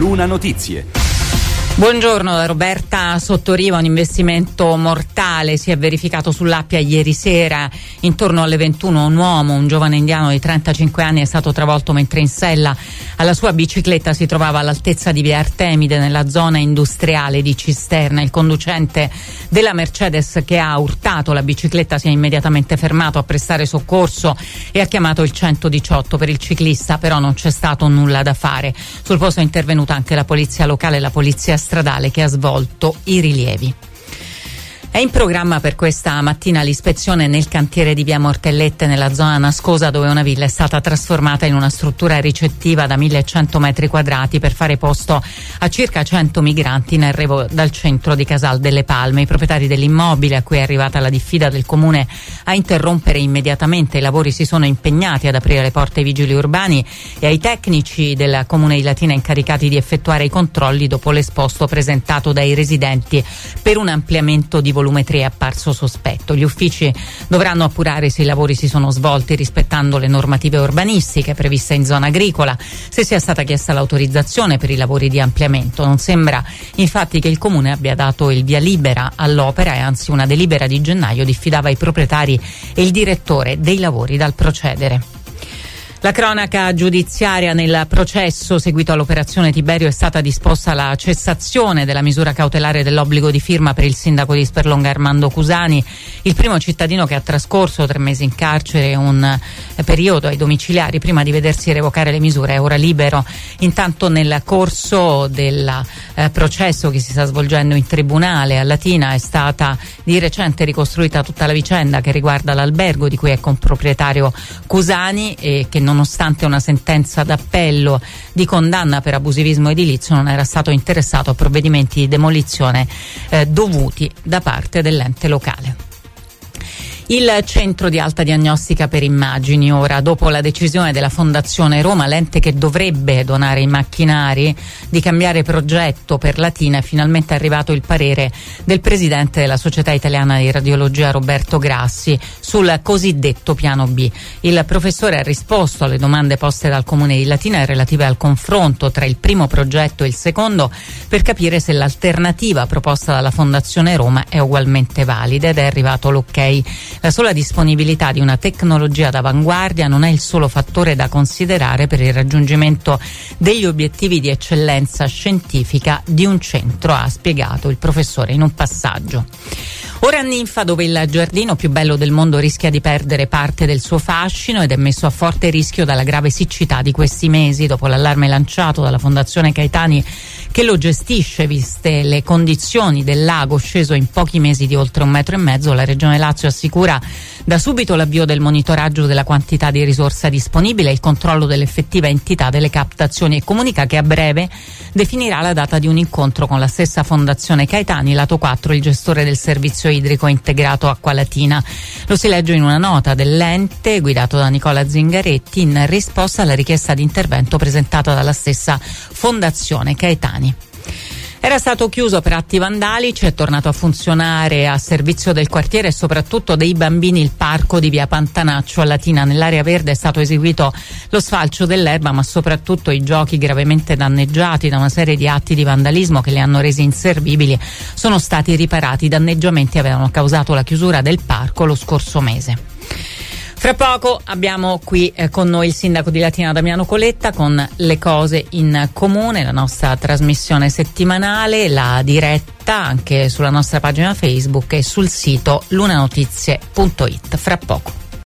Luna Notizie. Buongiorno da Roberta Sottoriva. Un investimento mortale si è verificato sull'Appia ieri sera. Intorno alle 21 un uomo, un giovane indiano di 35 anni, è stato travolto mentre in sella alla sua bicicletta si trovava all'altezza di via Artemide, nella zona industriale di Cisterna. Il conducente della Mercedes che ha urtato la bicicletta si è immediatamente fermato a prestare soccorso e ha chiamato il 118. Per il ciclista però non c'è stato nulla da fare. Sul posto è intervenuta anche la polizia locale e la polizia stradale che ha svolto i rilievi. È in programma per questa mattina l'ispezione nel cantiere di via Mortellette, nella zona nascosa, dove una villa è stata trasformata in una struttura ricettiva da 1100 metri quadrati per fare posto a circa 100 migranti in arrivo dal centro di Casal delle Palme. I proprietari dell'immobile, a cui è arrivata la diffida del comune a interrompere immediatamente i lavori, si sono impegnati ad aprire le porte ai vigili urbani e ai tecnici del comune di Latina incaricati di effettuare i controlli dopo l'esposto presentato dai residenti per un ampliamento di volumetria apparso sospetto. Gli uffici dovranno appurare se i lavori si sono svolti rispettando le normative urbanistiche previste in zona agricola, se sia stata chiesta l'autorizzazione per i lavori di ampliamento. Non sembra infatti che il comune abbia dato il via libera all'opera e anzi una delibera di gennaio diffidava i proprietari e il direttore dei lavori dal procedere. La cronaca giudiziaria: nel processo seguito all'operazione Tiberio è stata disposta la cessazione della misura cautelare dell'obbligo di firma per il sindaco di Sperlonga Armando Cusani, il primo cittadino che ha trascorso 3 mesi in carcere e un periodo ai domiciliari prima di vedersi revocare le misure. È ora libero. Intanto, nel corso del processo che si sta svolgendo in tribunale a Latina, è stata di recente ricostruita tutta la vicenda che riguarda l'albergo di cui è comproprietario Cusani e che, nonostante una sentenza d'appello di condanna per abusivismo edilizio, non era stato interessato a provvedimenti di demolizione dovuti da parte dell'ente locale. Il centro di alta diagnostica per immagini, ora, dopo la decisione della Fondazione Roma, l'ente che dovrebbe donare i macchinari, di cambiare progetto per Latina, è finalmente arrivato il parere del presidente della Società Italiana di Radiologia Roberto Grassi sul cosiddetto piano B. Il professore ha risposto alle domande poste dal Comune di Latina relative al confronto tra il primo progetto e il secondo per capire se l'alternativa proposta dalla Fondazione Roma è ugualmente valida, ed è arrivato l'ok. La sola disponibilità di una tecnologia d'avanguardia non è il solo fattore da considerare per il raggiungimento degli obiettivi di eccellenza scientifica di un centro, ha spiegato il professore in un passaggio. Ora a Ninfa, dove il giardino più bello del mondo rischia di perdere parte del suo fascino ed è messo a forte rischio dalla grave siccità di questi mesi, dopo l'allarme lanciato dalla Fondazione Caetani che lo gestisce, viste le condizioni del lago sceso in pochi mesi di oltre 1,5 metri, la Regione Lazio assicura da subito l'avvio del monitoraggio della quantità di risorsa disponibile e il controllo dell'effettiva entità delle captazioni, e comunica che a breve definirà la data di un incontro con la stessa Fondazione Caetani, lato 4, il gestore del servizio idrico integrato Acqua Latina. Lo si legge in una nota dell'ente guidato da Nicola Zingaretti in risposta alla richiesta di intervento presentata dalla stessa Fondazione Caetani. Era stato chiuso per atti vandalici, è tornato a funzionare a servizio del quartiere e soprattutto dei bambini il parco di via Pantanaccio a Latina. Nell'area verde è stato eseguito lo sfalcio dell'erba, ma soprattutto i giochi, gravemente danneggiati da una serie di atti di vandalismo che li hanno resi inservibili, sono stati riparati. I danneggiamenti avevano causato la chiusura del parco lo scorso mese. Fra poco abbiamo qui con noi il sindaco di Latina Damiano Coletta con le cose in comune, la nostra trasmissione settimanale, la diretta anche sulla nostra pagina Facebook e sul sito lunanotizie.it. Fra poco.